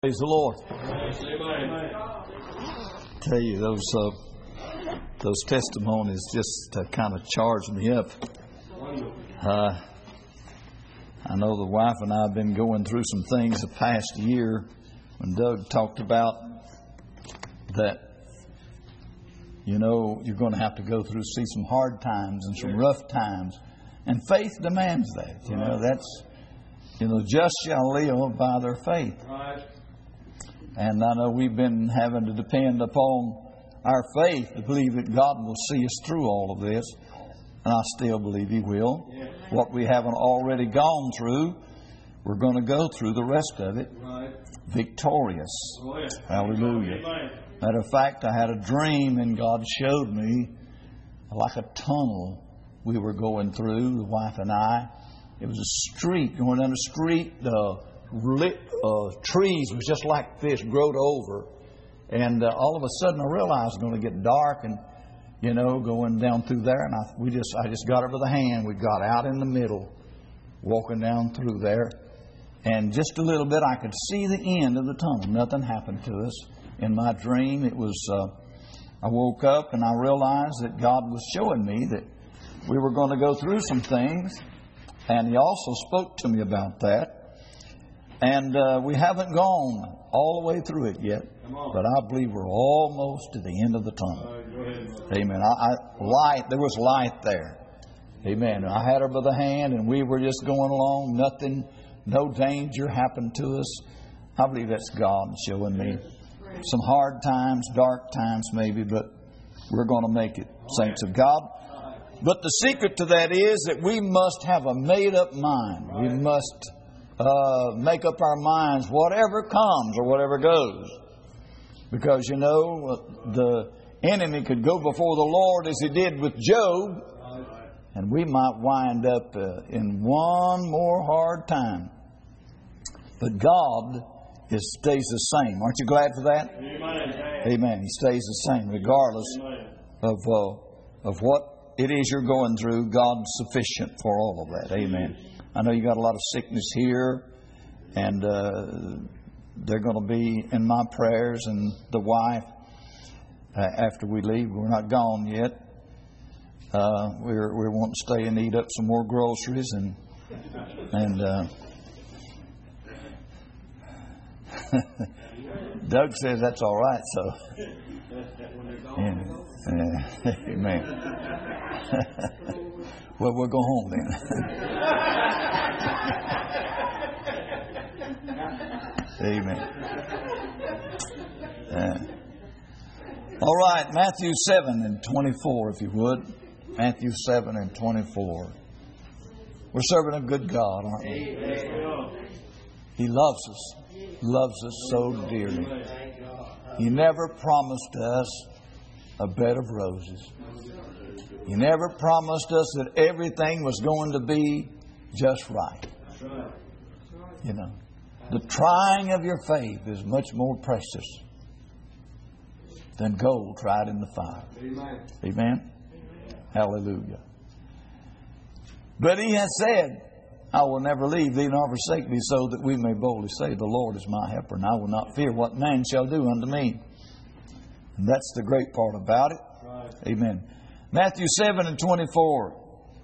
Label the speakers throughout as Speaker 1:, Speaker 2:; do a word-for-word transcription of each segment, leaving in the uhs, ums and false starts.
Speaker 1: Praise the Lord.
Speaker 2: Amen.
Speaker 1: Tell you, those uh, those testimonies just uh, kind of charged me up. Uh, I know the wife and I have been going through some things the past year. When Doug talked about that, you know, you're going to have to go through, see some hard times and some rough times, and faith demands that. You know, that's you know, just shall live by their faith. And I know we've been having to depend upon our faith to believe that God will see us through all of this. And I still believe He will. What we haven't already gone through, we're going to go through the rest of it victorious. Hallelujah. Matter of fact, I had a dream and God showed me like a tunnel we were going through, the wife and I. It was a street, going down the street, uh, lit uh, trees was just like this, growed over, and uh, all of a sudden I realized it was going to get dark, and you know, going down through there, and I, we just I just got her by the hand. We got out in the middle, walking down through there, and just a little bit I could see the end of the tunnel. Nothing happened to us in my dream. It was uh, I woke up and I realized that God was showing me that we were going to go through some things, and He also spoke to me about that. And uh, we haven't gone all the way through it yet, but I believe we're almost to the end of the tunnel. Amen. I, I, light, there was light there. Amen. I had her by the hand, and we were just going along. Nothing, no danger happened to us. I believe that's God showing me some hard times, dark times maybe, but we're going to make it, saints of God. But the secret to that is that we must have a made-up mind. We must Uh, make up our minds, whatever comes or whatever goes. Because, you know, the enemy could go before the Lord as he did with Job, and we might wind up uh, in one more hard time. But God is, stays the same. Aren't you glad for that? Amen. Amen. He stays the same regardless of, uh, of what it is you're going through. God's sufficient for all of that. Amen. I know you got a lot of sickness here, and uh, they're going to be in my prayers. And the wife, uh, after we leave, we're not gone yet. Uh, we're we're wanting to stay and eat up some more groceries, and and uh, Doug says that's all right. So, yeah, yeah, amen. Well, we'll go home then. Amen. Uh, all right, Matthew seven and twenty-four, if you would. Matthew seven and twenty-four. We're serving a good God, aren't we? He loves us. He loves us so dearly. He never promised us a bed of roses. He never promised us that everything was going to be just right. You know, the trying of your faith is much more precious than gold tried in the fire. Amen. Amen? Hallelujah. But He has said, I will never leave thee nor forsake thee, so that we may boldly say, the Lord is my helper, and I will not fear what man shall do unto me. And that's the great part about it. Right. Amen. Matthew seven and twenty-four.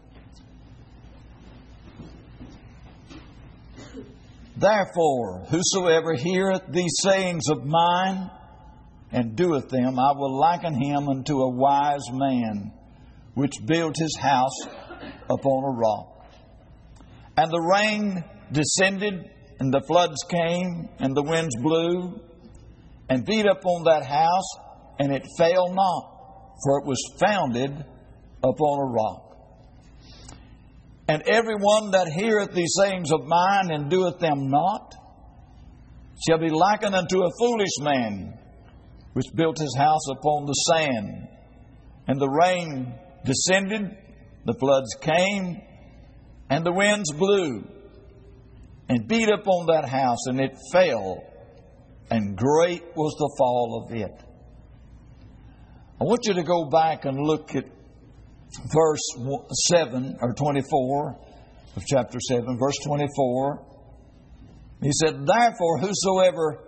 Speaker 1: Therefore, whosoever heareth these sayings of mine and doeth them, I will liken him unto a wise man, which built his house upon a rock. And the rain descended, and the floods came, and the winds blew, and beat upon that house, and it fell not, for it was founded upon a rock. And every one that heareth these sayings of mine and doeth them not shall be likened unto a foolish man, which built his house upon the sand. And the rain descended, the floods came, and the winds blew, and beat upon that house, and it fell, and great was the fall of it. I want you to go back and look at verse seven or twenty-four of chapter seven, verse twenty-four. He said, therefore, whosoever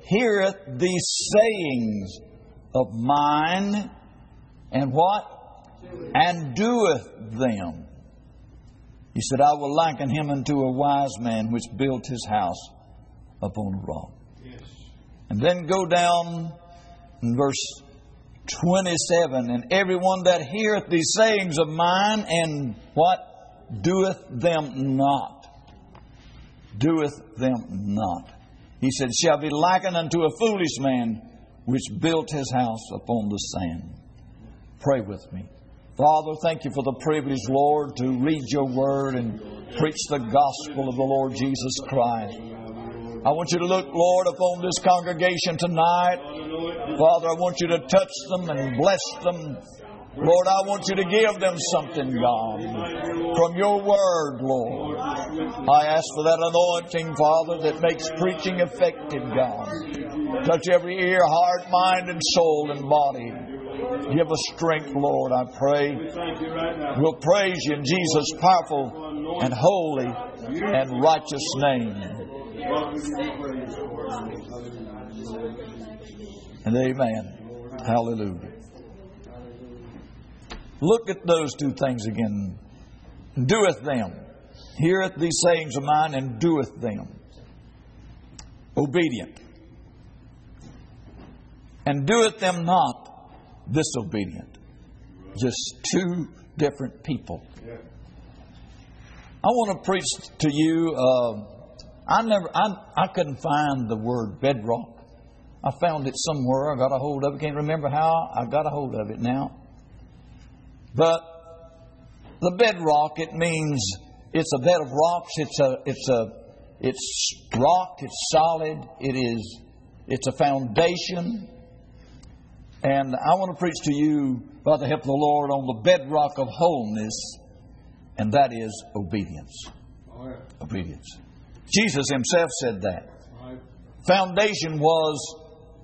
Speaker 1: heareth these sayings of mine, and what? And doeth them. He said, I will liken him unto a wise man which built his house upon a rock. Yes. And then go down in verse twenty-seven. And everyone that heareth these sayings of mine, and what? Doeth them not. Doeth them not. He said, shall be likened unto a foolish man which built his house upon the sand. Pray with me. Father, thank you for the privilege, Lord, to read your word and preach the gospel of the Lord Jesus Christ. I want you to look, Lord, upon this congregation tonight. Father, I want you to touch them and bless them. Lord, I want you to give them something, God, from your word, Lord. I ask for that anointing, Father, that makes preaching effective, God. Touch every ear, heart, mind, and soul and body. Give us strength, Lord, I pray. We'll praise you in Jesus' powerful and holy and righteous name. And amen. Hallelujah. Look at those two things again. Doeth them. Heareth these sayings of mine, and doeth them. Obedient. And doeth them not. Disobedient. Just two different people. I want to preach to you. Uh, I never, I, I couldn't find the word bedrock. I found it somewhere. I got a hold of it. Can't remember how. I got a hold of it now. But the bedrock, it means it's a bed of rocks. It's a, it's a, it's rock. It's solid. It is, it's a foundation. And I want to preach to you, by the help of the Lord, on the bedrock of wholeness, and that is obedience. Oh, yeah. Obedience. Jesus himself said that. Right. Foundation was,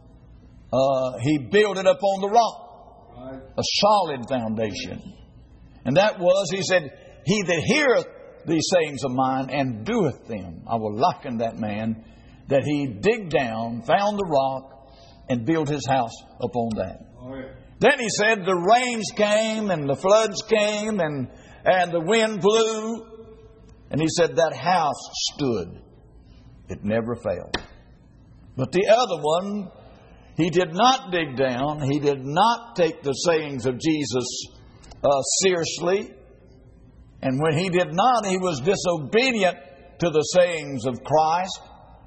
Speaker 1: uh, he built it upon the rock. Right. A solid foundation. And that was, he said, he that heareth these sayings of mine and doeth them. I will liken that man that he digged down, found the rock, and built his house upon that. Oh, yeah. Then he said the rains came and the floods came and, and the wind blew. And he said that house stood. It never failed. But the other one, he did not dig down. He did not take the sayings of Jesus uh, seriously. And when he did not, he was disobedient to the sayings of Christ.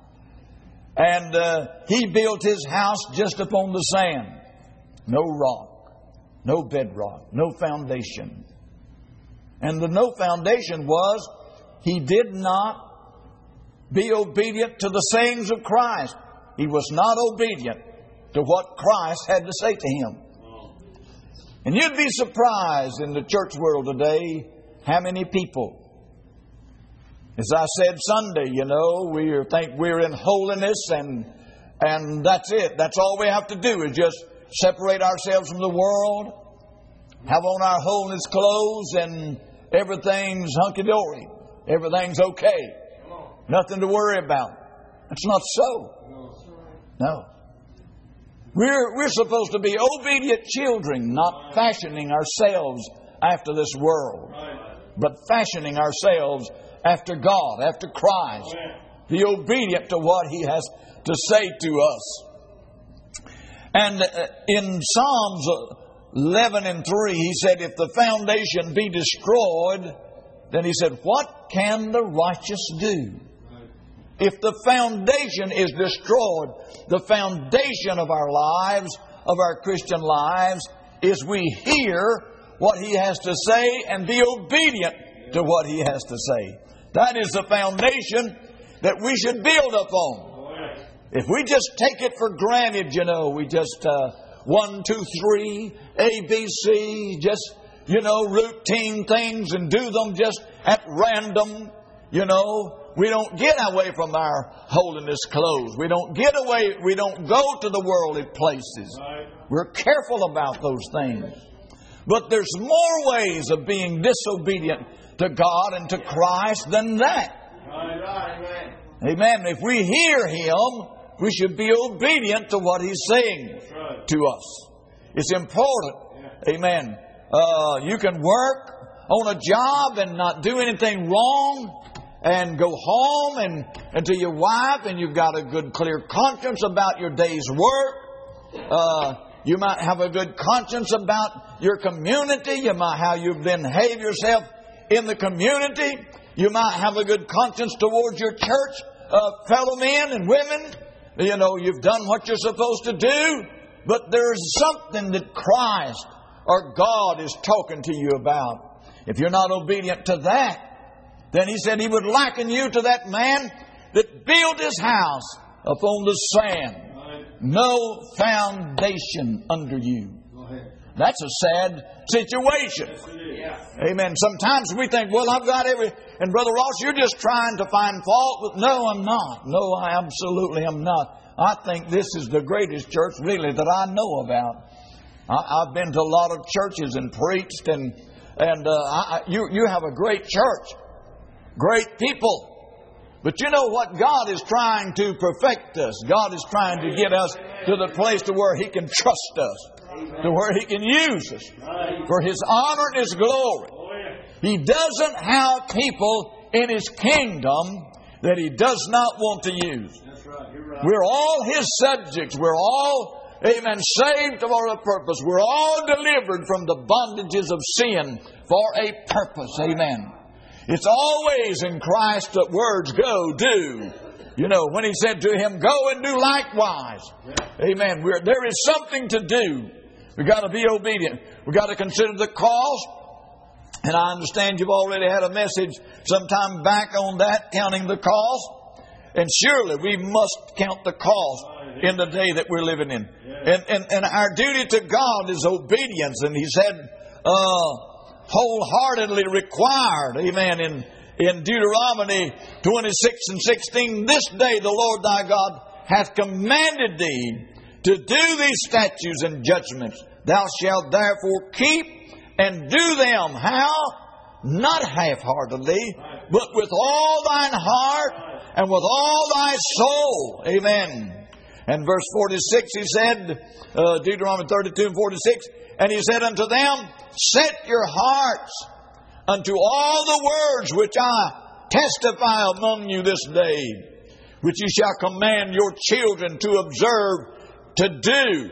Speaker 1: And uh, he built his house just upon the sand. No rock, no bedrock, no foundation. And the no foundation was he did not be obedient to the sayings of Christ. He was not obedient to what Christ had to say to him. And you'd be surprised in the church world today how many people, as I said Sunday, you know, we think we're in holiness and and that's it. That's all we have to do is just separate ourselves from the world, have on our holiness clothes, and everything's hunky-dory. Everything's okay. Nothing to worry about. That's not so. No. We're, we're supposed to be obedient children, not fashioning ourselves after this world, but fashioning ourselves after God, after Christ. Be obedient to what He has to say to us. And in Psalms eleven and three, he said, if the foundation be destroyed, then he said, what can the righteous do? If the foundation is destroyed, the foundation of our lives, of our Christian lives, is we hear what He has to say and be obedient to what He has to say. That is the foundation that we should build upon. If we just take it for granted, you know, we just uh, one, two, three, A, B, C, just, you know, routine things and do them just at random, you know. We don't get away from our holiness clothes. We don't get away, we don't go to the worldly places. We're careful about those things. But there's more ways of being disobedient to God and to Christ than that. Amen. If we hear Him, we should be obedient to what He's saying to us. It's important. Amen. Uh, you can work on a job and not do anything wrong and go home and, and to your wife, and you've got a good clear conscience about your day's work. Uh, you might have a good conscience about your community. You might how you behave yourself in the community. You might have a good conscience towards your church uh, fellow men and women. You know, you've done what you're supposed to do. But there's something that Christ or God is talking to you about. If you're not obedient to that, then He said He would liken you to that man that built his house upon the sand. No foundation under you. That's a sad situation. Amen. Sometimes we think, well, I've got every... And Brother Ross, you're just trying to find fault with... No, I'm not. No, I absolutely am not. I think this is the greatest church, really, that I know about. I, I've been to a lot of churches and preached, and and uh, I, you you have a great church, great people. But you know what? God is trying to perfect us. God is trying to get us to the place to where He can trust us, to where He can use us for His honor and His glory. He doesn't have people in His kingdom that He does not want to use. We're all His subjects. We're all, amen, saved for a purpose. We're all delivered from the bondages of sin for a purpose. Amen. It's always in Christ that words go, do. You know, when He said to him, go and do likewise. Amen. We're, there is something to do. We've got to be obedient. We've got to consider the cost. And I understand you've already had a message sometime back on that, counting the cost. And surely we must count the cost in the day that we're living in. And, and, and our duty to God is obedience. And He said, uh, wholeheartedly required, amen, in, in Deuteronomy twenty-six and sixteen, this day the Lord thy God hath commanded thee to do these statutes and judgments. Thou shalt therefore keep and do them. How? Not half-heartedly, but with all thine heart and with all thy soul. Amen. And verse forty-six, He said, uh, Deuteronomy thirty-two and forty-six, and He said unto them, set your hearts unto all the words which I testify among you this day, which ye shall command your children to observe, to do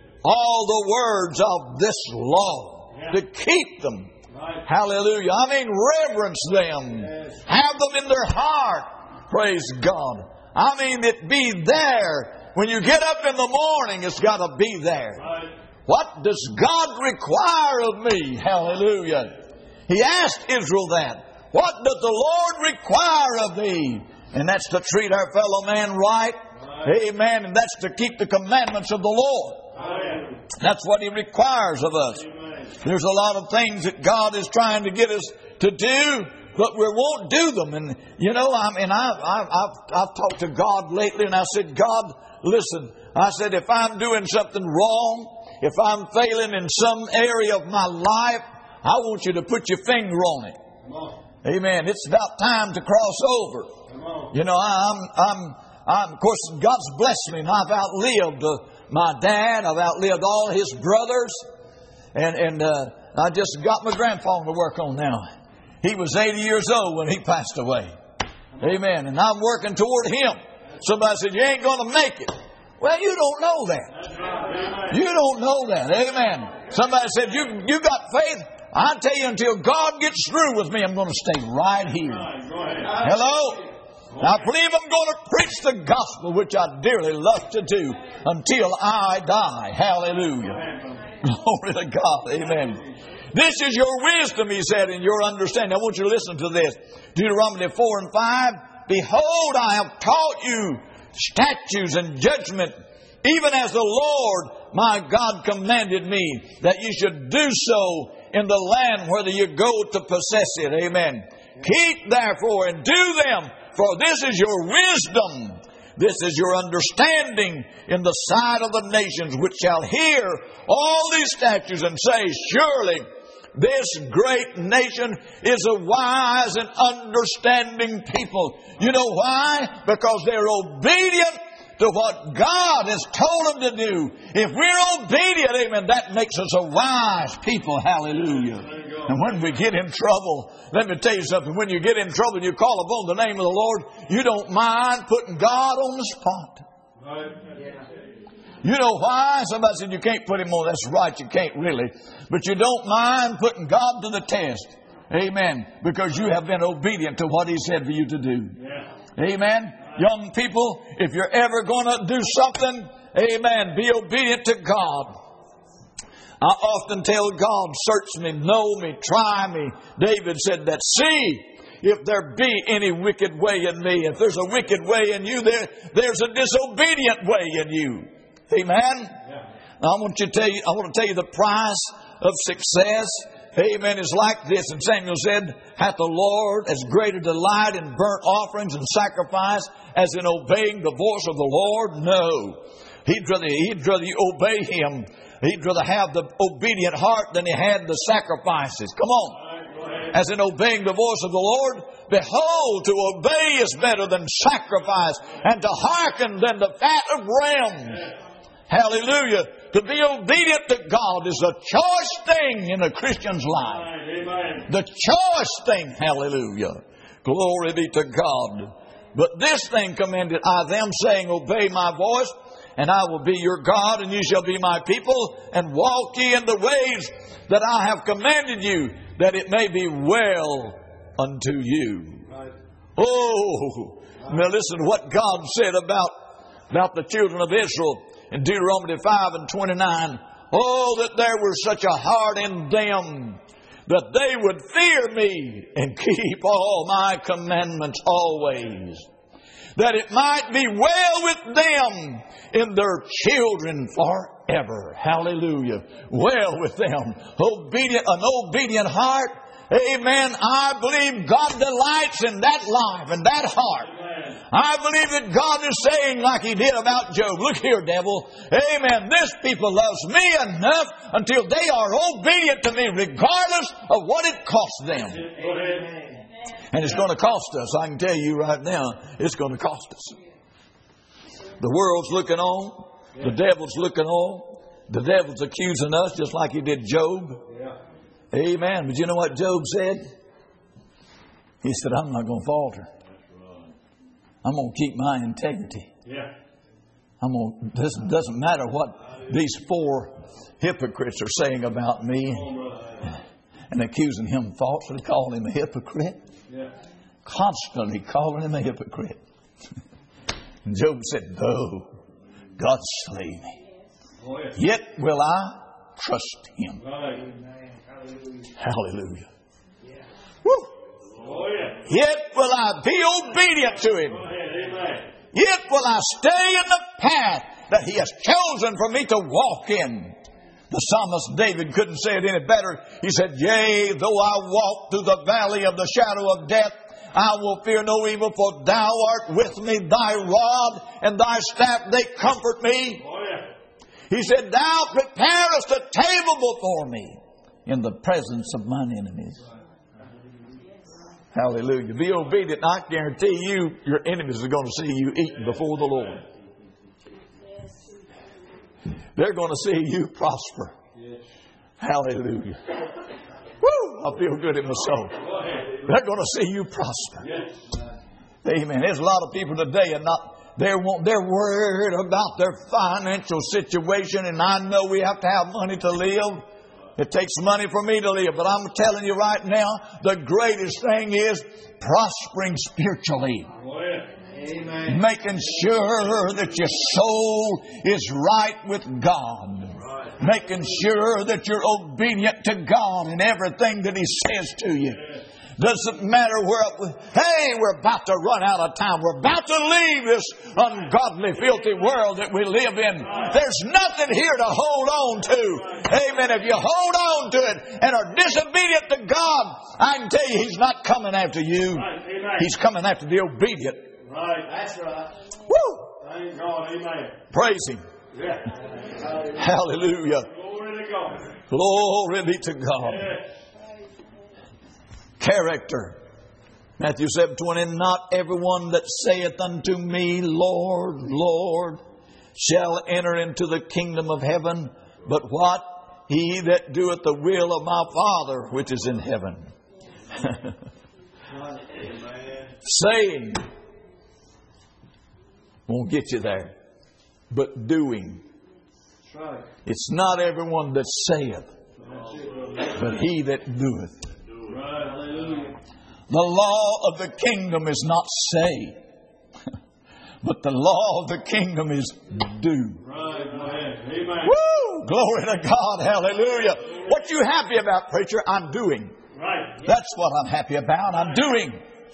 Speaker 1: all the words of this law, to keep them. Right. Hallelujah. I mean, reverence them. Yes. Have them in their heart. Praise God. I mean, it be there. When you get up in the morning, it's got to be there. Right. What does God require of me? Hallelujah. He asked Israel that. What does the Lord require of thee? And that's to treat our fellow man right. Right. Amen. And that's to keep the commandments of the Lord. Right. That's what He requires of us. Amen. There's a lot of things that God is trying to get us to do, but we won't do them. And, you know, I mean, I've, I've, I've, I've talked to God lately, and I said, God, listen, I said, if I'm doing something wrong, if I'm failing in some area of my life, I want you to put your finger on it. Amen. It's about time to cross over. You know, I'm, I'm, I'm, of course, God's blessed me, and I've outlived uh, my dad. I've outlived all his brothers. And, and uh, I just got my grandfather to work on now. He was eighty years old when he passed away. Amen. And I'm working toward him. Somebody said, you ain't going to make it. Well, you don't know that. You don't know that. Amen. Somebody said, you, you got faith. I tell you, until God gets through with me, I'm going to stay right here. Hello? I believe I'm going to preach the gospel, which I dearly love to do, until I die. Hallelujah. Glory to God. Amen. This is your wisdom, He said, and your understanding. I want you to listen to this. Deuteronomy four and five. Behold, I have taught you statutes and judgment, even as the Lord my God commanded me, that you should do so in the land whither you go to possess it. Amen. Keep therefore and do them, for this is your wisdom. This is your understanding in the sight of the nations, which shall hear all these statutes and say, surely this great nation is a wise and understanding people. You know why? Because they're obedient to what God has told them to do. If we're obedient, amen, that makes us a wise people. Hallelujah. And when we get in trouble, let me tell you something. When you get in trouble and you call upon the name of the Lord, you don't mind putting God on the spot. You know why? Somebody said you can't put Him on. That's right, you can't really. But you don't mind putting God to the test. Amen. Because you have been obedient to what He said for you to do. Amen. Young people, if you're ever going to do something, amen, be obedient to God. I often tell God, search me, know me, try me. David said that. See if there be any wicked way in me. If there's a wicked way in you, there, there's a disobedient way in you. Amen. Yeah. I want you to tell you, I want to tell you the price of success. Amen. Is like this. And Samuel said, hath the Lord as great a delight in burnt offerings and sacrifice as in obeying the voice of the Lord? No. He'd rather, he'd rather you obey Him. He'd rather have the obedient heart than He had the sacrifices. Come on. As in obeying the voice of the Lord, behold, to obey is better than sacrifice, and to hearken than the fat of rams. Hallelujah. To be obedient to God is a choice thing in a Christian's life. Amen. The choice thing. Hallelujah. Glory be to God. But this thing commanded I them, saying, obey my voice, and I will be your God, and ye shall be my people, and walk ye in the ways that I have commanded you, that it may be well unto you. Right. Oh, now listen to what God said about, about the children of Israel in Deuteronomy five and twenty-nine. Oh, that there were such a heart in them, that they would fear me and keep all my commandments always, that it might be well with them in their children forever. Hallelujah. Well with them. Obedient, an obedient heart. Amen. I believe God delights in that life and that heart. Amen. I believe that God is saying, like He did about Job, look here, devil. Amen. This people loves me enough until they are obedient to me, regardless of what it costs them. Amen. And it's going to cost us. I can tell you right now, it's going to cost us. The world's looking on. The devil's looking on. The devil's accusing us just like he did Job. Amen. But you know what Job said? He said, I'm not going to falter. I'm going to keep my integrity. I'm going to, this doesn't matter what these four hypocrites are saying about me and accusing him falsely, calling him a hypocrite. Constantly calling him a hypocrite. And Job said, though God slay me, yet will I trust Him. Hallelujah. Woo. Yet will I be obedient to Him. Yet will I stay in the path that He has chosen for me to walk in. The psalmist David couldn't say it any better. He said, yea, though I walk through the valley of the shadow of death, I will fear no evil, for Thou art with me. Thy rod and Thy staff, they comfort me. Oh, yeah. He said, Thou preparest a table before me in the presence of mine enemies. Hallelujah. Be obedient. I guarantee you, your enemies are going to see you eating before the Lord. They're going to see you prosper. Hallelujah. Woo! I feel good in my soul. They're going to see you prosper. Amen. There's a lot of people today and not they're they're worried about their financial situation, and I know we have to have money to live. It takes money for me to live, but I'm telling you right now, the greatest thing is prospering spiritually. Amen. Making sure that your soul is right with God. Right. Making sure that you're obedient to God in everything that He says to you. Doesn't matter where, hey, we're about to run out of time. We're about to leave this ungodly, filthy world that we live in. There's nothing here to hold on to. Amen. If you hold on to it and are disobedient to God, I can tell you He's not coming after you. He's coming after the obedient. Right. That's right. Woo! Thank God. Amen. Praise Him. Yeah. Hallelujah. Glory to God. Glory be to God. Yeah. Character. Matthew seven twenty, not everyone that saith unto me, Lord, Lord, shall enter into the kingdom of heaven, but what? He that doeth the will of my Father which is in heaven. Saying won't get you there, but doing. It's not everyone that saith, but he that doeth. The law of the kingdom is not say, but the law of the kingdom is do.
Speaker 2: Right, amen.
Speaker 1: Woo! Glory to God. Hallelujah. What you happy about, preacher? I'm doing.
Speaker 2: Right.
Speaker 1: That's what I'm happy about. I'm doing.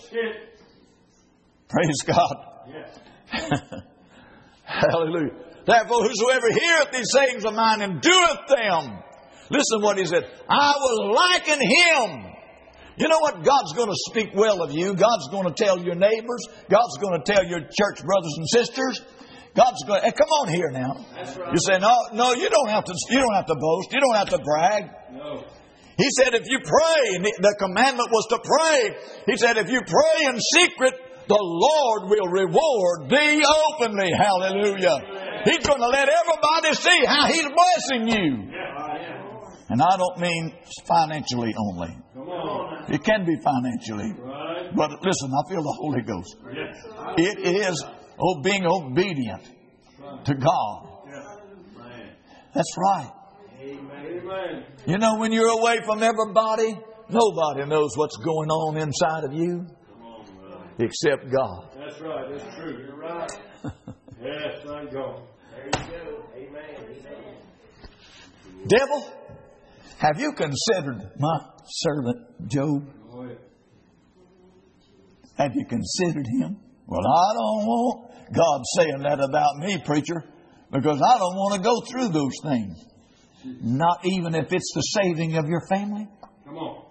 Speaker 1: Praise God.
Speaker 2: Yes.
Speaker 1: Hallelujah. Therefore, whosoever heareth these sayings of mine and doeth them. Listen what he said. I will liken him. You know what? God's going to speak well of you. God's going to tell your neighbors. God's going to tell your church brothers and sisters. God's going to, hey, come on here now.
Speaker 2: That's right.
Speaker 1: You say, no, no, you don't have to, you don't have to boast. You don't have to brag.
Speaker 2: No.
Speaker 1: He said, if you pray, and the commandment was to pray. He said, if you pray in secret, the Lord will reward thee openly. Hallelujah. He's going to let everybody see how He's blessing you. And I don't mean financially only.
Speaker 2: Come on.
Speaker 1: It can be financially.
Speaker 2: Right.
Speaker 1: But listen, I feel the Holy Ghost.
Speaker 2: Yes.
Speaker 1: It is oh, being obedient to God. That's right.
Speaker 2: Amen.
Speaker 1: You know, when you're away from everybody, nobody knows what's going on inside of you
Speaker 2: Come on, brother.
Speaker 1: except God.
Speaker 2: That's right. That's true. You're right. Yes, thank God. There you go. Amen. Amen.
Speaker 1: Devil, have you considered my servant Job?
Speaker 2: Go ahead.
Speaker 1: Have you considered him? Well, I don't want God saying that about me, preacher, because I don't want to go through those things. Not even if it's the saving of your family.
Speaker 2: Come on.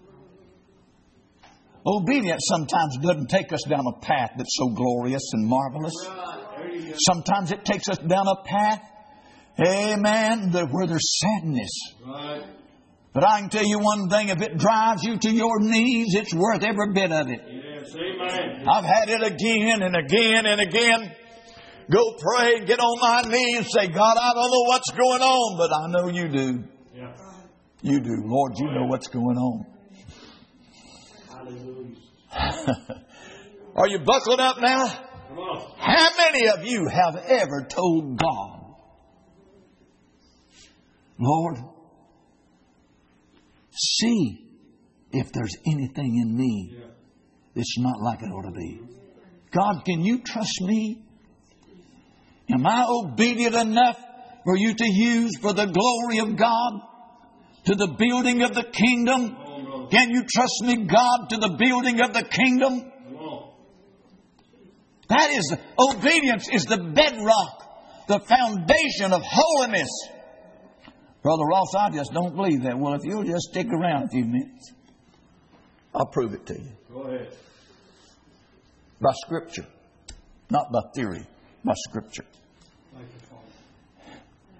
Speaker 1: Obedience sometimes doesn't take us down a path that's so glorious and marvelous.
Speaker 2: There you go.
Speaker 1: Sometimes it takes us down a path, amen, that where there's sadness.
Speaker 2: Right.
Speaker 1: But I can tell you one thing, if it drives you to your knees, it's worth every bit of it.
Speaker 2: Yes. Amen.
Speaker 1: I've had it again and again and again. Go pray, get on my knees, say, God, I don't know what's going on, but I know you do.
Speaker 2: Yeah.
Speaker 1: You do. Lord, you know what's going on.
Speaker 2: Hallelujah.
Speaker 1: Are you buckled up now?
Speaker 2: Come on.
Speaker 1: How many of you have ever told God, Lord, see if there's anything in me
Speaker 2: Yeah.
Speaker 1: that's not like it ought to be? God, can you trust me? Am I obedient enough for you to use for the glory of God, to the building of the kingdom?
Speaker 2: Come on, brother.
Speaker 1: Can you trust me, God, to the building of the kingdom?
Speaker 2: Come on.
Speaker 1: That is, obedience is the bedrock, the foundation of holiness. Brother Ross, I just don't believe that. Well, if you'll just stick around a few minutes, I'll prove it to you.
Speaker 2: Go ahead.
Speaker 1: By Scripture. Not by theory, by Scripture.
Speaker 2: Thank you, Father.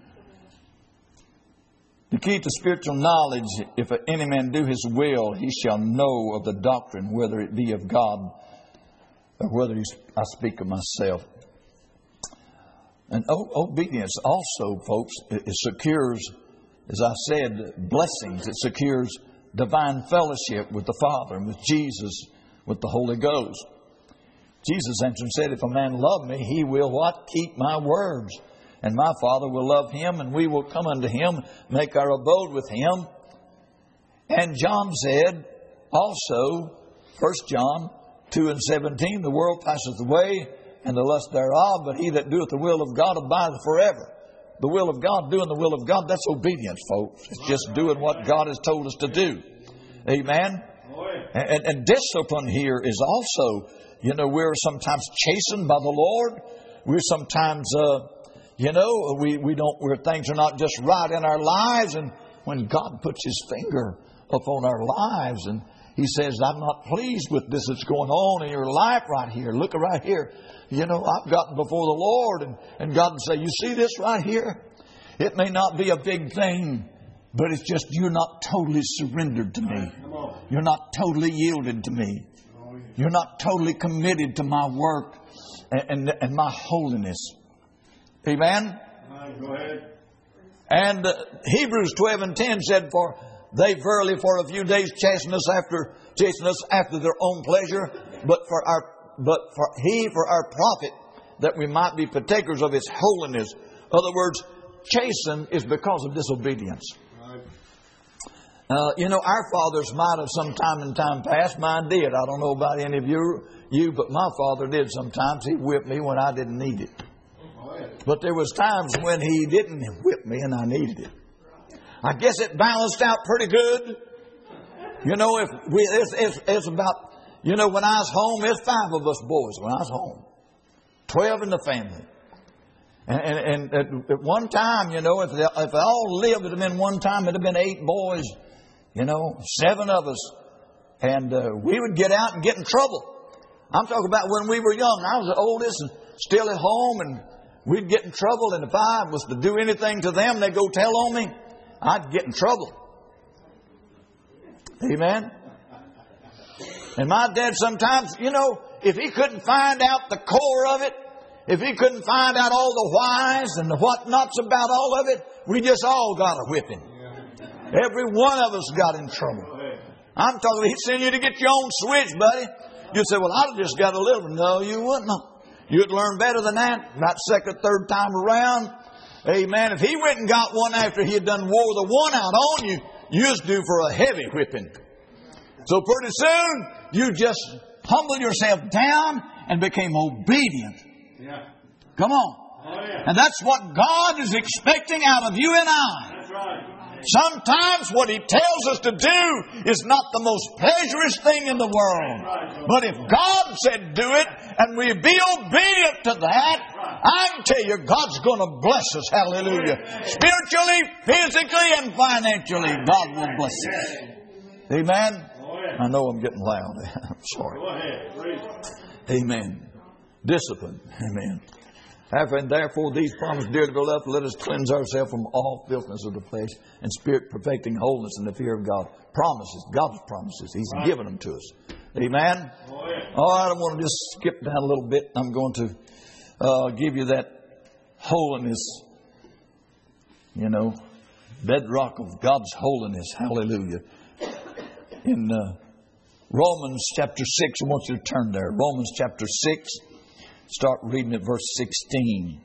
Speaker 1: The key to spiritual knowledge, if any man do his will, he shall know of the doctrine, whether it be of God or whether I speak of myself. And obedience also, folks, it secures, as I said, blessings. It secures divine fellowship with the Father and with Jesus, with the Holy Ghost. Jesus answered and said, if a man love me, he will what? Keep my words. And my Father will love him, and we will come unto him, make our abode with him. And John said also, First John two and seventeen, the world passeth away, and the lust thereof, but he that doeth the will of God abideth forever. The will of God, doing the will of God, that's obedience, folks. It's just doing what God has told us to do. Amen? And, and discipline here is also, you know, we're sometimes chastened by the Lord. We're sometimes, uh, you know, we, we don't, where things are not just right in our lives. And when God puts His finger upon our lives and He says, I'm not pleased with this that's going on in your life right here. Look right here. You know, I've gotten before the Lord, and, and God will say, you see this right here? It may not be a big thing, but it's just you're not totally surrendered to me. You're not totally yielded to me. You're not totally committed to my work and, and, and my holiness. Amen?
Speaker 2: Go ahead.
Speaker 1: And uh, Hebrews twelve and ten said, For they verily for a few days chasten us after chasten us after their own pleasure, but for our but for he for our profit, that we might be partakers of his holiness. In other words, chasten is because of disobedience.
Speaker 2: Right.
Speaker 1: Uh, you know, our fathers might have sometime in time past. Mine did. I don't know about any of you, you, but my father did sometimes. He whipped me when I didn't need it. But there was times when he didn't whip me and I needed it. I guess it balanced out pretty good. You know, if we, it's, it's, it's about, you know, when I was home, there's five of us boys when I was home. Twelve in the family. And, and, and at, at one time, you know, if they, if they all lived, it would have been one time, it would have been eight boys, you know, seven of us. And uh, we would get out and get in trouble. I'm talking about when we were young. I was the oldest and still at home, and we'd get in trouble. And if I was to do anything to them, they'd go tell on me, I'd get in trouble. Amen? And my dad sometimes, you know, if he couldn't find out the core of it, if he couldn't find out all the whys and the what-nots about all of it, we just all got a whipping. Every one of us got in trouble. I'm talking, he'd send you to get your own switch, buddy. You'd say, well, I'd just got a little. No, you wouldn't. You'd learn better than that. About second, third time around. Amen. If he went and got one after he had done wore the one out on you, you was due for a heavy whipping. So pretty soon, you just humbled yourself down and became obedient.
Speaker 2: Yeah.
Speaker 1: Come on.
Speaker 2: Oh, yeah.
Speaker 1: And that's what God is expecting out of you and I.
Speaker 2: That's right.
Speaker 1: Sometimes what He tells us to do is not the most pleasurous thing in the world. But if God said do it, and we be obedient to that, I can tell you God's going to bless us. Hallelujah. Spiritually, physically, and financially, God will bless us. Amen? I know I'm getting loud. I'm sorry.
Speaker 2: Go ahead.
Speaker 1: Amen. Discipline. Amen. And therefore these promises, dearly beloved, let us cleanse ourselves from all filthiness of the flesh and spirit, perfecting wholeness in the fear of God. Promises, God's promises. He's right. given them to us. Amen? Oh, yeah. All right, I want to just skip down a little bit. I'm going to uh, give you that holiness, you know, bedrock of God's holiness. Hallelujah. In uh, Romans chapter six, I want you to turn there. Romans chapter six. Start reading at verse sixteen.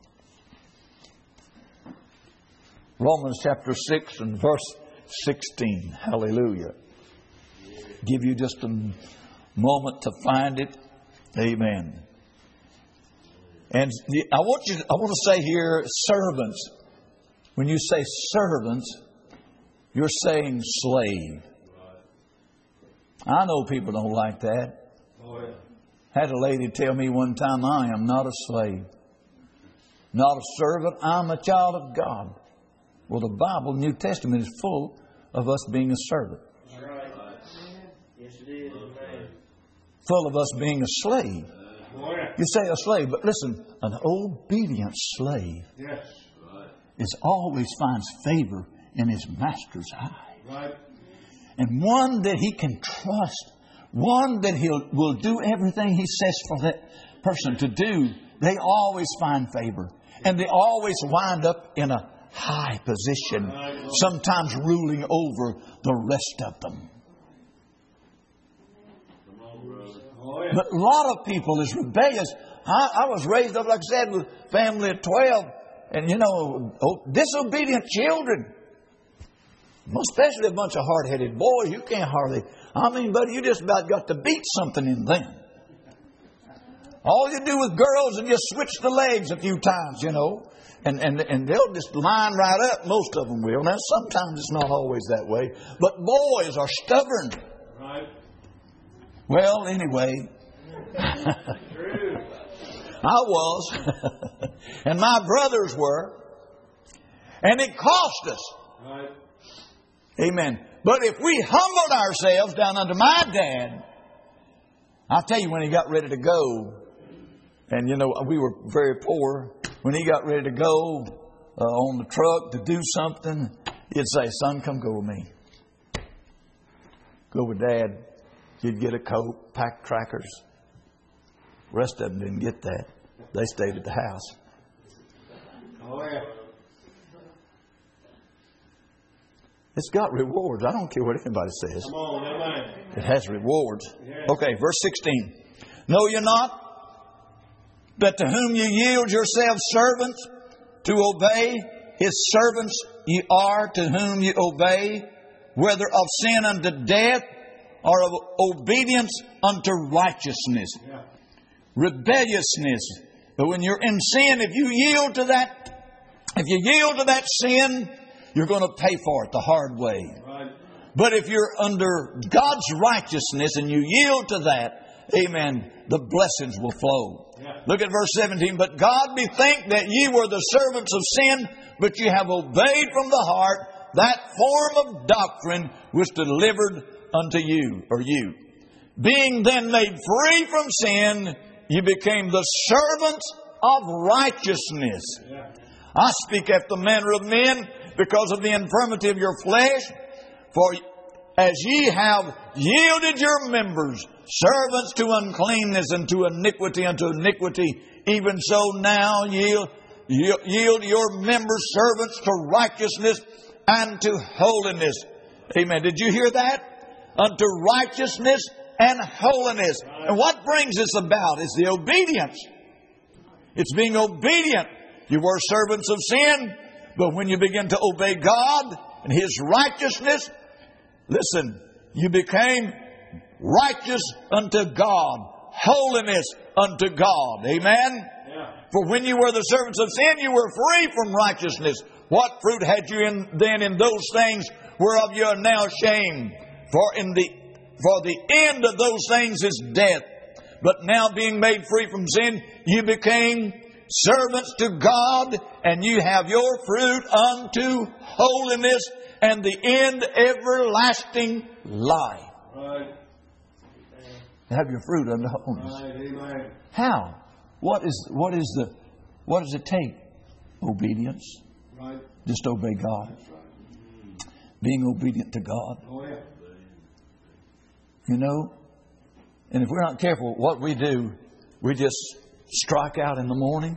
Speaker 1: Romans chapter six and verse sixteen. Hallelujah. Give you just a moment to find it. Amen. And I want you, I want to say here, servants. When you say servants, you're saying slave. I know people don't like that. Had a lady tell me one time, I am not a slave, not a servant, I'm a child of God. Well, the Bible, New Testament, is full of us being a servant.
Speaker 2: That's right. Yes, it is. Amen.
Speaker 1: Full of us being a slave. You say a slave, but listen, an obedient slave
Speaker 2: yes.
Speaker 1: is always finds favor in his master's eye.
Speaker 2: Right.
Speaker 1: And one that he can trust. One that he will do everything He says for that person to do. They always find favor. And they always wind up in a high position. Sometimes ruling over the rest of them. But a lot of people is rebellious. I, I was raised up, like I said, with a family of twelve. And you know, disobedient children. Especially a bunch of hard-headed boys. You can't hardly... I mean, buddy, you just about got to beat something in them. All you do with girls is just switch the legs a few times, you know. And, and, and they'll just line right up. Most of them will. Now, sometimes it's not always that way. But boys are stubborn.
Speaker 2: Right.
Speaker 1: Well, anyway. I was. And my brothers were. And it cost us.
Speaker 2: Right.
Speaker 1: Amen. But if we humbled ourselves down under my dad, I'll tell you, when he got ready to go, and you know, we were very poor, when he got ready to go uh, on the truck to do something, he'd say, son, come go with me. Go with Dad. You'd get a Coke, pack crackers. The rest of them didn't get that. They stayed at the house.
Speaker 2: Oh, yeah.
Speaker 1: It's got rewards. I don't care what anybody says.
Speaker 2: Come on, amen.
Speaker 1: It has rewards.
Speaker 2: Yes.
Speaker 1: Okay, verse sixteen. Know you not that to whom you yield yourselves servants to obey, his servants ye are to whom you obey, whether of sin unto death or of obedience unto righteousness.
Speaker 2: Yeah.
Speaker 1: Rebelliousness. But when you're in sin, if you yield to that, if you yield to that sin, you're going to pay for it the hard way.
Speaker 2: Right.
Speaker 1: But if you're under God's righteousness and you yield to that, amen, the blessings will flow.
Speaker 2: Yeah.
Speaker 1: Look at verse seventeen. But God bethink that ye were the servants of sin, but ye have obeyed from the heart that form of doctrine which delivered unto you, or you. Being then made free from sin, you became the servants of righteousness.
Speaker 2: Yeah.
Speaker 1: I speak after the manner of men because of the infirmity of your flesh. For as ye have yielded your members servants to uncleanness and to iniquity unto iniquity, even so now yield, yield your members servants to righteousness and to holiness. Amen. Did you hear that? Unto righteousness and holiness. And what brings this about is the obedience. It's being obedient. You were servants of sin, but when you begin to obey God and His righteousness, listen, you became righteous unto God, holiness unto God. Amen?
Speaker 2: Yeah.
Speaker 1: For when you were the servants of sin, you were free from righteousness. What fruit had you in, then in those things whereof you are now ashamed? For in the for the end of those things is death. But now being made free from sin, you became servants to God, and you have your fruit unto holiness, and the end everlasting life.
Speaker 2: Right.
Speaker 1: Have your fruit unto holiness.
Speaker 2: Right. Amen.
Speaker 1: How? What is what is the what does it take? Obedience.
Speaker 2: Right.
Speaker 1: Just obey God. Being obedient to God.
Speaker 2: Oh, yeah.
Speaker 1: You know? And if we're not careful, what we do, we just strike out in the morning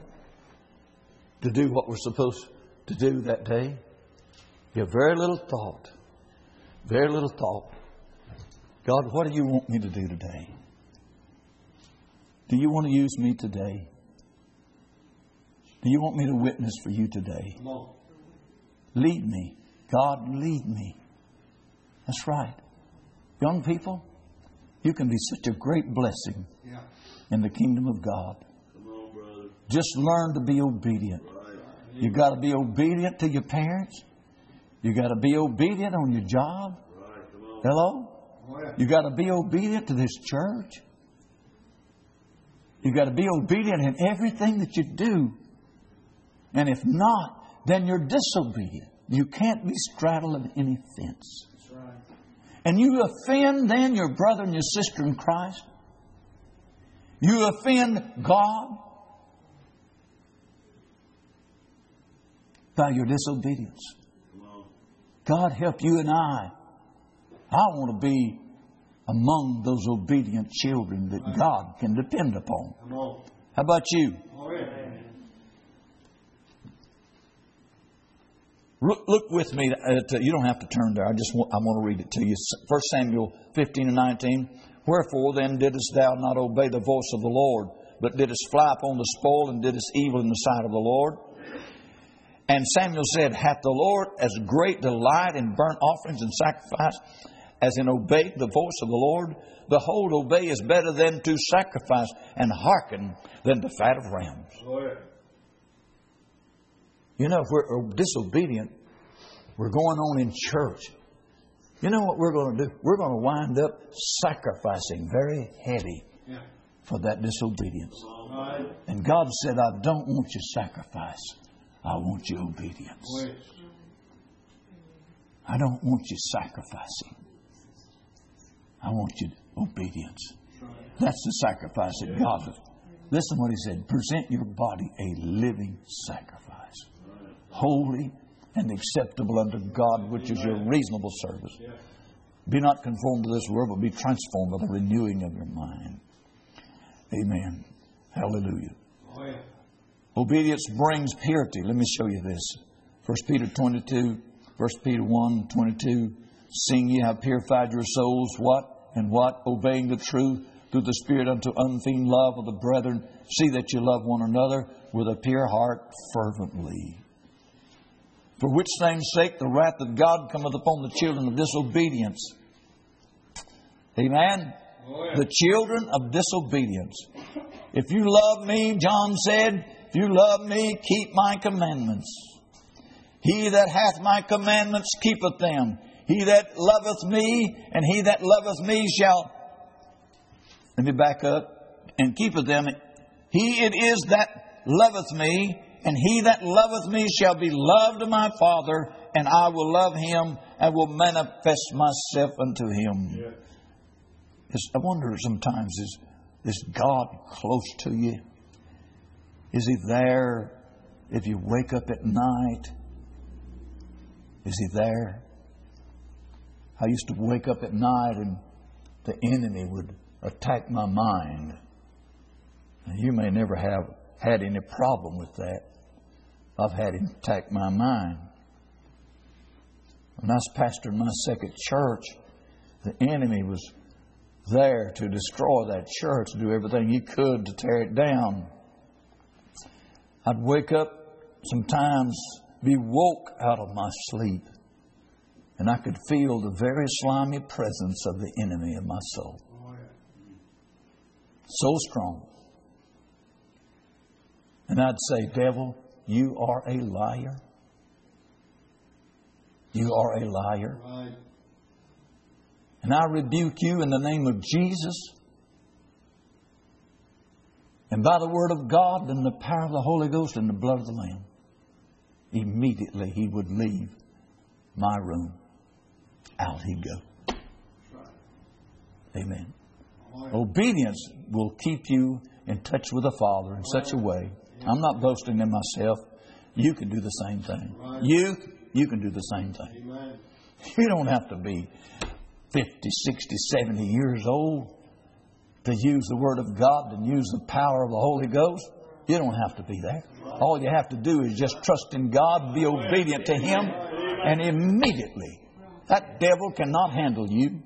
Speaker 1: to do what we're supposed to do that day. You have very little thought. Very little thought. God, what do you want me to do today? Do you want to use me today? Do you want me to witness for you today?
Speaker 2: Come on.
Speaker 1: Lead me. God, lead me. That's right. Young people, you can be such a great blessing
Speaker 2: Yeah.
Speaker 1: in the kingdom of God.
Speaker 2: Come on, brother.
Speaker 1: Just learn to be obedient.
Speaker 2: Right.
Speaker 1: You got to be obedient to your parents. You got to be obedient on your job.
Speaker 2: Right. Come on.
Speaker 1: Hello?
Speaker 2: Oh, yeah.
Speaker 1: You got to be obedient to this church. You got to be obedient in everything that you do. And if not, then you're disobedient. You can't be straddling any fence.
Speaker 2: That's right.
Speaker 1: And you offend then your brother and your sister in Christ. You offend God by your disobedience.
Speaker 2: Come on.
Speaker 1: God help you and I. I want to be among those obedient children that God can depend upon.
Speaker 2: Come on.
Speaker 1: How about you?
Speaker 2: Oh, yeah.
Speaker 1: Look, look with me. At, uh, you don't have to turn there. I just want, I want to read it to you. First Samuel fifteen and nineteen. Wherefore then didst thou not obey the voice of the Lord, but didst fly upon the spoil and didst evil in the sight of the Lord? And Samuel said, hath the Lord as great delight in burnt offerings and sacrifice as in obeying the voice of the Lord? Behold, obey is better than to sacrifice, and hearken than the fat of rams.
Speaker 2: Oh, yeah.
Speaker 1: You know, if we're disobedient, we're going on in church. You know what we're going to do? We're going to wind up sacrificing very heavy
Speaker 2: Yeah.
Speaker 1: for that disobedience.
Speaker 2: Right.
Speaker 1: And God said, I don't want your sacrifice. I want your obedience.
Speaker 2: Oh, yes.
Speaker 1: I don't want you sacrificing. I want your obedience. That's the sacrifice that God has. Listen what He said. Present your body a living sacrifice. Holy and acceptable unto God, which is your reasonable service. Be not conformed to this world, but be transformed by the renewing of your mind. Amen. Hallelujah.
Speaker 2: Oh, yeah.
Speaker 1: Obedience brings purity. Let me show you this. First Peter twenty-two, First Peter one, twenty-two. Seeing ye have purified your souls, what? And what? Obeying the truth through the Spirit unto unfeigned love of the brethren. See that you love one another with a pure heart fervently. For which things sake the wrath of God cometh upon the children of disobedience. Amen?
Speaker 2: Oh, yeah.
Speaker 1: The children of disobedience. If you love me, John said, if you love me, keep my commandments. He that hath my commandments keepeth them. He that loveth me, and he that loveth me shall, let me back up, and keepeth them. He it is that loveth me, and he that loveth me shall be loved of my Father, and I will love him, and will manifest myself unto him.
Speaker 2: Yeah.
Speaker 1: It's, I wonder sometimes, is, is God close to you? Is He there if you wake up at night? Is He there? I used to wake up at night and the enemy would attack my mind. And you may never have had any problem with that. I've had him attack my mind. When I was pastoring my second church, the enemy was there to destroy that church, do everything he could to tear it down. I'd wake up sometimes, be woke out of my sleep, and I could feel the very slimy presence of the enemy in my soul. So strong. And I'd say, devil, you are a liar. You are a liar.
Speaker 2: Right.
Speaker 1: And I rebuke you in the name of Jesus. And by the word of God and the power of the Holy Ghost and the blood of the Lamb, immediately he would leave my room. Out he'd go. Amen. Obedience will keep you in touch with the Father in such a way. I'm not boasting in myself. You can do the same thing. You, you can do the same thing. You don't have to be fifty, sixty, seventy years old to use the Word of God and use the power of the Holy Ghost. You don't have to be there. All you have to do is just trust in God, be obedient to Him, and immediately that devil cannot handle you.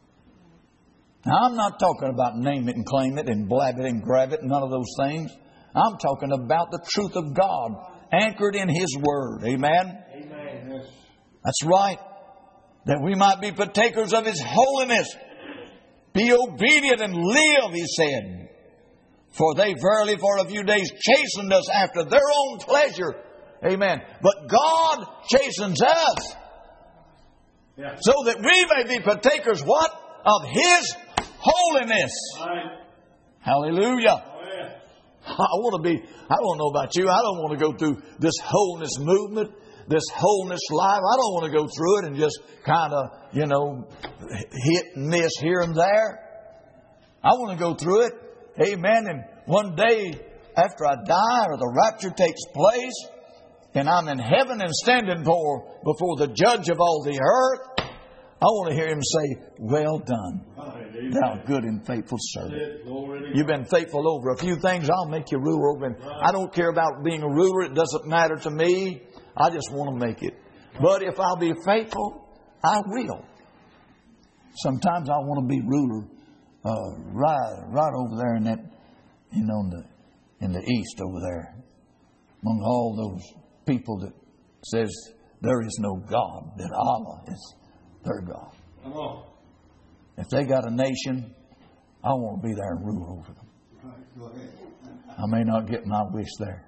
Speaker 1: Now, I'm not talking about name it and claim it and blab it and grab it, none of those things. I'm talking about the truth of God, anchored in His Word. Amen?
Speaker 2: Amen.
Speaker 1: That's right. That we might be partakers of His holiness. Be obedient and live, He said. For they verily for a few days chastened us after their own pleasure. Amen. But God chastens us.
Speaker 2: Yeah.
Speaker 1: So that we may be partakers, what? Of His holiness.
Speaker 2: Right.
Speaker 1: Hallelujah.
Speaker 2: Oh, yeah.
Speaker 1: I want to be, I don't know about you, I don't want to go through this holiness movement, this holiness life. I don't want to go through it and just kind of, you know, hit and miss here and there. I want to go through it. Amen. And one day after I die or the rapture takes place and I'm in heaven and standing for, before the judge of all the earth, I want to hear Him say, well done, thou good and faithful servant. You've been faithful over a few things. I'll make you ruler over them. I don't care about being a ruler. It doesn't matter to me. I just want to make it. But if I'll be faithful, I will. Sometimes I want to be ruler uh, right, right over there in that, you know, in the, in the east over there, among all those people that says there is no God, that Allah is their God.
Speaker 2: Come on.
Speaker 1: If they got a nation, I want to be there and rule over them.
Speaker 2: Right, go ahead.
Speaker 1: I may not get my wish there.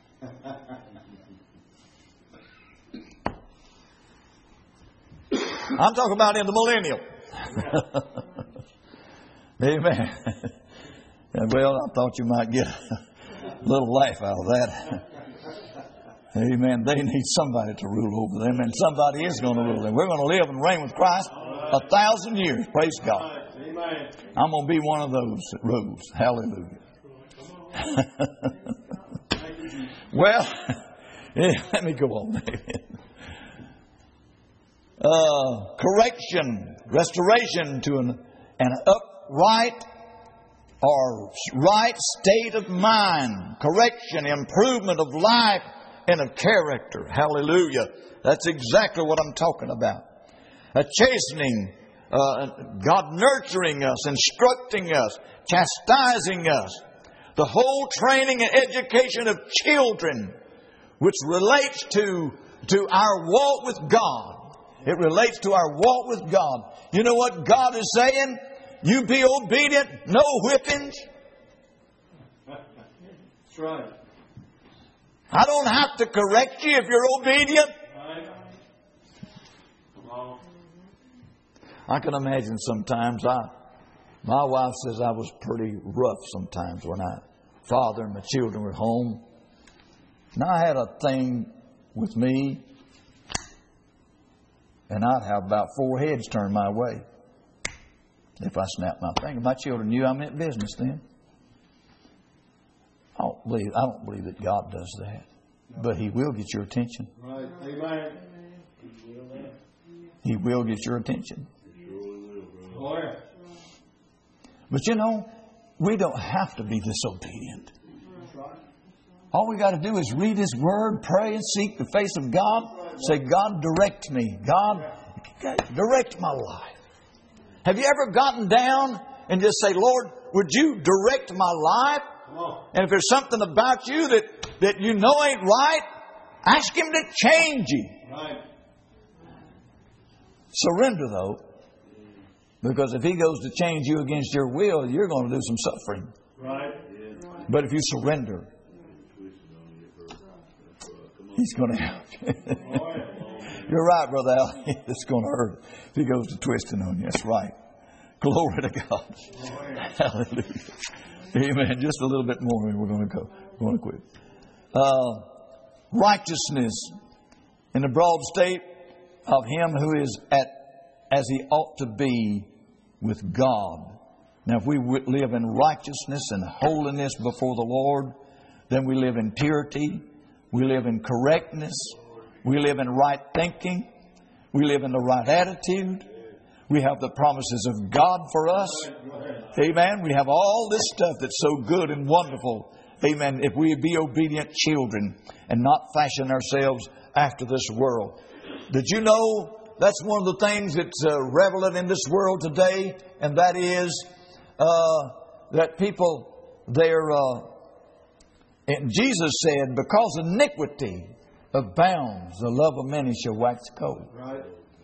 Speaker 1: I'm talking about in the millennium. Amen. Well, I thought you might get a little laugh out of that. Amen. They need somebody to rule over them, and somebody is going to rule them. We're going to live and reign with Christ a thousand years. Praise God.
Speaker 2: Amen.
Speaker 1: I'm going to be one of those that rules. Hallelujah. Well, yeah, let me go on. uh, correction, restoration to an, an upright or right state of mind, correction, improvement of life and of character. Hallelujah. That's exactly what I'm talking about. A chastening, uh, God nurturing us, instructing us, chastising us. The whole training and education of children, which relates to, to our walk with God. It relates to our walk with God. You know what God is saying? You be obedient, no whippings.
Speaker 2: That's right.
Speaker 1: I don't have to correct you if you're obedient.
Speaker 2: Right. Come on.
Speaker 1: I can imagine sometimes I, my wife says I was pretty rough sometimes when I, father and my children were home. And I had a thing with me, and I'd have about four heads turned my way if I snapped my finger. My children knew I meant business then. I don't believe, I don't believe that God does that. But He will get your attention.
Speaker 2: Right. Amen.
Speaker 1: He will get your attention.
Speaker 2: Oh, yeah.
Speaker 1: But you know, we don't have to be disobedient. All we got to do is read His Word, pray and seek the face of God. Say, God, direct me. God, direct my life. Have you ever gotten down and just say, Lord, would you direct my life? And if there's something about you that, that you know ain't right, ask Him to change you.
Speaker 2: Right.
Speaker 1: Surrender, though. Because if He goes to change you against your will, you're going to do some suffering.
Speaker 2: Right.
Speaker 1: But if you surrender, He's going to help you. You're right, Brother Al. It's going to hurt if He goes to twisting on you. That's right. Glory to God. Hallelujah. Amen. Just a little bit more and we're going to go. We're going to quit. Uh, righteousness in the broad state of him who is at as he ought to be with God. Now, if we live in righteousness and holiness before the Lord, then we live in purity. We live in correctness. We live in right thinking. We live in the right attitude. We have the promises of God for us. Amen. We have all this stuff that's so good and wonderful. Amen. If we be obedient children and not fashion ourselves after this world. Did you know that's one of the things that's uh, prevalent in this world today? And that is uh, that people, they're, uh, and Jesus said, because iniquity abounds, the love of many shall wax cold.
Speaker 2: Right.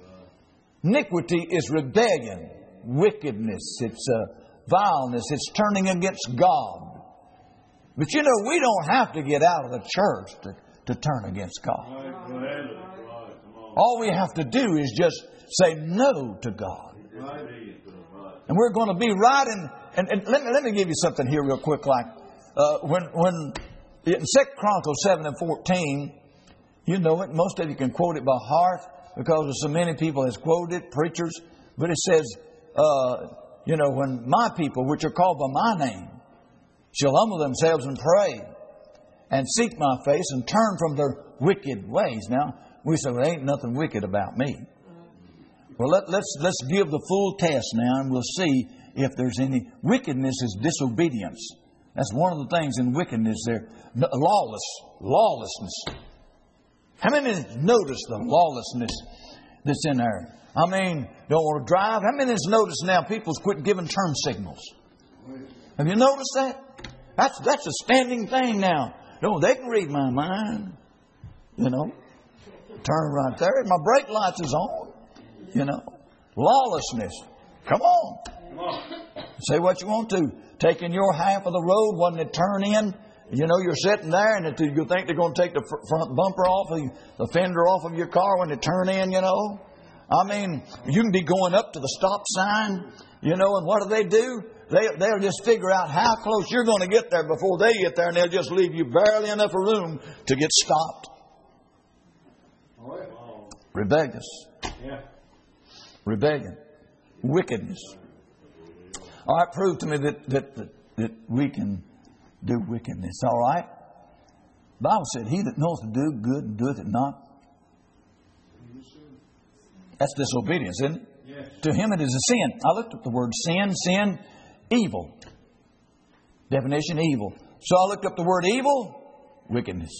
Speaker 1: Iniquity is rebellion, wickedness, it's uh, vileness, it's turning against God. But you know, we don't have to get out of the church to, to turn against God.
Speaker 2: Right. Go ahead.
Speaker 1: All we have to do is just say no to God.
Speaker 2: Right.
Speaker 1: And we're going to be right in. And, and let me let me give you something here real quick. Like uh, when when in Second Chronicles seven and fourteen, you know it. Most of you can quote it by heart because so many people has quoted it, preachers. But it says, uh, you know, when my people, which are called by my name, shall humble themselves and pray and seek my face and turn from their wicked ways. Now we say, well, there ain't nothing wicked about me. Well, let, let's let's give the full test now, and we'll see if there's any wickedness is disobedience. That's one of the things in wickedness there. Lawless, lawlessness. How many notice the lawlessness that's in there? I mean, don't want to drive. How many has noticed now people's quit giving turn signals? Have you noticed that? That's that's a standing thing now. No, they can read my mind. You know, turn right there. My brake lights is on. You know, lawlessness. Come on.
Speaker 2: Come on.
Speaker 1: Say what you want to. Taking your half of the road, when they turn in, you know, you're sitting there and you think they're going to take the front bumper off, of you, the fender off of your car when they turn in, you know. I mean, you can be going up to the stop sign, you know, and what do they do? They, they'll just figure out how close you're going to get there before they get there, and they'll just leave you barely enough room to get stopped. Rebellious.
Speaker 2: Yeah.
Speaker 1: Rebellion. Wickedness. All right, prove to me that, that, that, that we can do wickedness. All right? The Bible said, he that knoweth to do good and doeth it not. That's disobedience, isn't it?
Speaker 2: Yes.
Speaker 1: To him it is a sin. I looked up the word sin, sin, evil. Definition, evil. So I looked up the word evil, wickedness.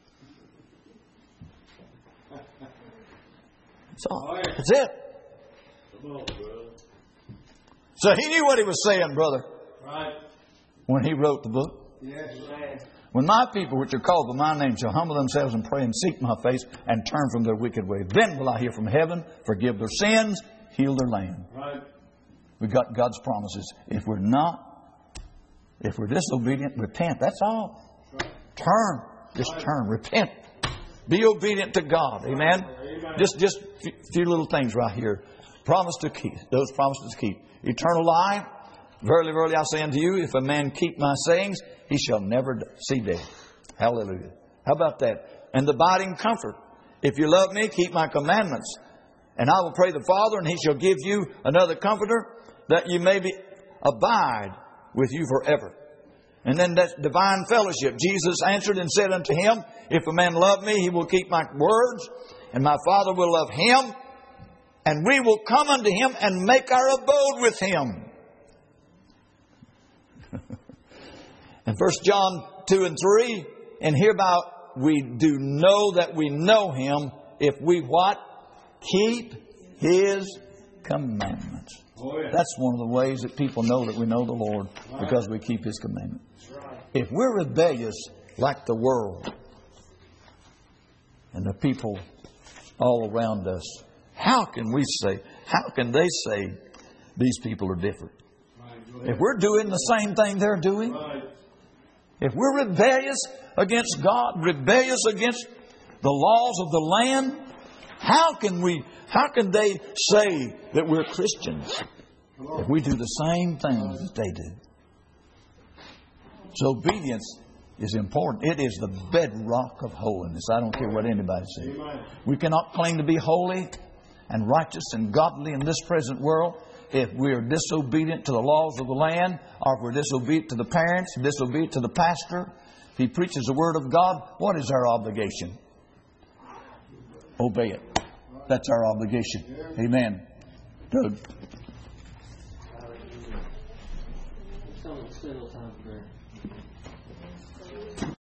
Speaker 1: That's all. That's it.
Speaker 2: Come on, brother.
Speaker 1: So he knew what he was saying, brother,
Speaker 2: Right.
Speaker 1: when he wrote the book.
Speaker 2: Yes, man.
Speaker 1: When my people, which are called by my name, shall humble themselves and pray and seek my face and turn from their wicked way, then will I hear from heaven, forgive their sins, heal their land.
Speaker 2: Right.
Speaker 1: We got God's promises. If we're not, if we're disobedient, repent. That's all.
Speaker 2: Right.
Speaker 1: Turn. Just turn. Repent. Be obedient to God. Amen.
Speaker 2: Amen.
Speaker 1: Just, just a few little things right here. Promise to keep. Those promises to keep. Eternal life. Verily, verily, I say unto you, if a man keep my sayings, he shall never see death. Hallelujah. How about that? And the abiding comfort. If you love me, keep my commandments. And I will pray the Father, and he shall give you another comforter, that you may be abide with you forever. And then that divine fellowship. Jesus answered and said unto him, if a man love me, he will keep my words, and my Father will love him, and we will come unto him and make our abode with him. And First John two and three, and hereby we do know that we know him if we what? Keep his commandments.
Speaker 2: Oh, yeah.
Speaker 1: That's one of the ways that people know that we know the Lord, because we keep his commandments.
Speaker 2: Right.
Speaker 1: If we're rebellious like the world and the people all around us, how can we say, how can they say these people are different?
Speaker 2: Right. Go ahead.
Speaker 1: If we're doing the same thing they're doing,
Speaker 2: Right.
Speaker 1: if we're rebellious against God, rebellious against the laws of the land, how can we, how can they say that we're Christians if we do the same things that they do? So obedience is important. It is the bedrock of holiness. I don't care what anybody says.
Speaker 2: Amen.
Speaker 1: We cannot claim to be holy and righteous and godly in this present world if we are disobedient to the laws of the land, or if we're disobedient to the parents, disobedient to the pastor. If he preaches the Word of God, what is our obligation? Obey it. That's our obligation. Amen. Doug.
Speaker 3: Someone still time prayer.